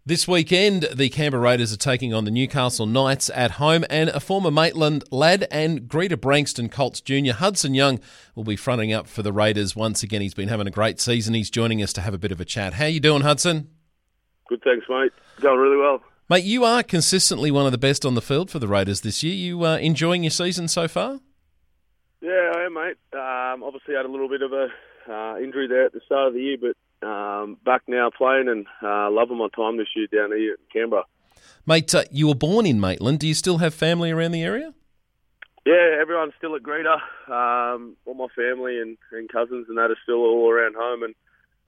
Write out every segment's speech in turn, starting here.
This weekend, the Canberra Raiders are taking on the Newcastle Knights at home, and a former Maitland lad and Greater Branxton Colts junior, Hudson Young, will be fronting up for the Raiders once again. He's been having a great season. He's joining us to have a bit of a chat. How you doing, Hudson? Good, thanks, mate. Going really well. Mate, you are consistently one of the best on the field for the Raiders this year. You enjoying your season so far? Yeah, I am, mate. Obviously had a little bit of a injury there at the start of the year, but back now playing and loving my time this year down here in Canberra. Mate, you were born in Maitland. Do you still have family around the area? Yeah, everyone's still at Greater. All my family and cousins and that are still all around home, and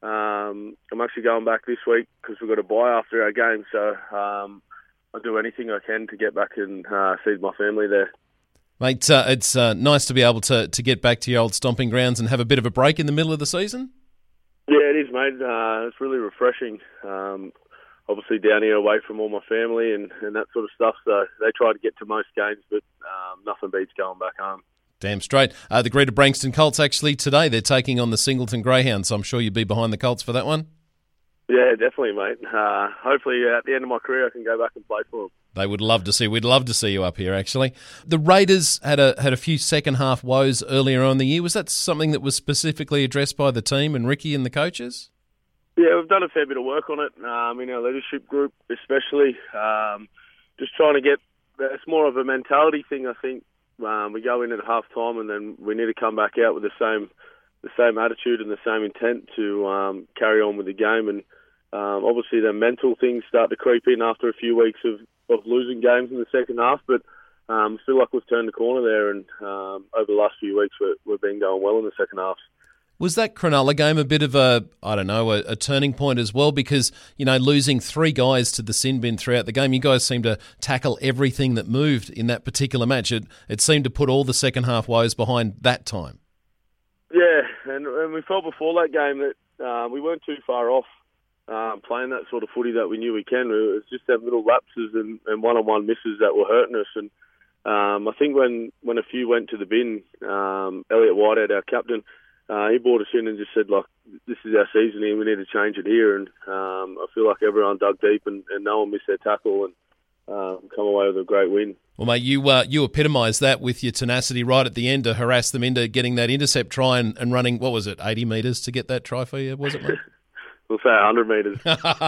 I'm actually going back this week because we've got a bye after our game, so I'll do anything I can to get back and see my family there. Mate, it's nice to be able to get back to your old stomping grounds and have a bit of a break in the middle of the season. Yeah, it is, mate. It's really refreshing. Obviously down here away from all my family and that sort of stuff, so they try to get to most games, but nothing beats going back home. Damn straight. The Greater Branxton Colts, actually, today they're taking on the Singleton Greyhounds, so I'm sure you'd be behind the Colts for that one. Yeah, definitely, mate. Hopefully at the end of my career I can go back and play for them. They would love to see. We'd love to see you up here, actually. The Raiders had a few second-half woes earlier on in the year. Was that something that was specifically addressed by the team and Ricky and the coaches? Yeah, we've done a fair bit of work on it in our leadership group, especially. Just trying to get. It's more of a mentality thing, I think. We go in at half time, and then we need to come back out with the same attitude and the same intent to carry on with the game. And obviously, the mental things start to creep in after a few weeks of losing games in the second half. But I feel like we've turned the corner there, and over the last few weeks, we've been going well in the second half. Was that Cronulla game a bit of a turning point as well? Because, losing 3 guys to the sin bin throughout the game, you guys seemed to tackle everything that moved in that particular match. It seemed to put all the second half woes behind that time. Yeah, and we felt before that game that we weren't too far off playing that sort of footy that we knew we can. It was just them little lapses and one-on-one misses that were hurting us. And I think when a few went to the bin, Elliot Whitehead, our captain, he brought us in and just said, like, this is our season here, we need to change it here. And I feel like everyone dug deep and no one missed their tackle and come away with a great win. Well, mate, you epitomised that with your tenacity right at the end to harass them into getting that intercept try and running, 80 metres to get that try for you, was it, mate? We'll say 100 metres.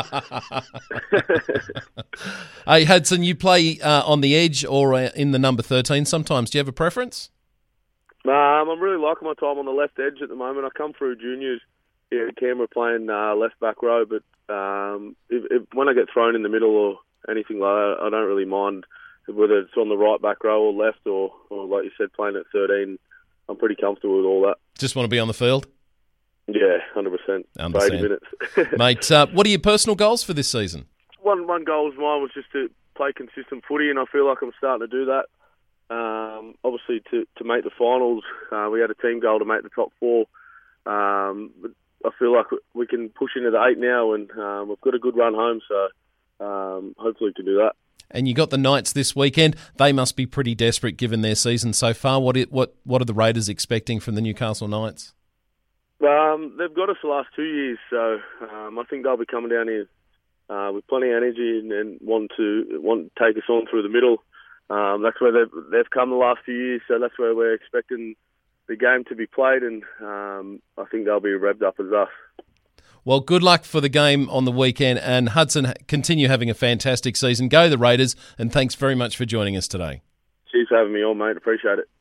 Hey, Hudson, you play on the edge or in the number 13 sometimes. Do you have a preference? I'm really liking my time on the left edge at the moment. I come through juniors here at Canberra playing left back row, but when I get thrown in the middle or anything like that, I don't really mind whether it's on the right back row or left or like you said, playing at 13. I'm pretty comfortable with all that. Just want to be on the field? Yeah, 100%. For 80 minutes. Mate, what are your personal goals for this season? One goal of mine was just to play consistent footy, and I feel like I'm starting to do that. Obviously, to make the finals, we had a team goal to make the top 4. But I feel like we can push into the 8 now, and we've got a good run home, so hopefully we can do that. And you got the Knights this weekend. They must be pretty desperate given their season so far. What are the Raiders expecting from the Newcastle Knights? They've got us the last 2 years, so I think they'll be coming down here with plenty of energy and want to take us on through the middle. That's where they've come the last few years, so that's where we're expecting the game to be played, and I think they'll be revved up as us. Well, good luck for the game on the weekend, and Hudson, continue having a fantastic season. Go the Raiders, and thanks very much for joining us today. Cheers for having me on, mate. Appreciate it.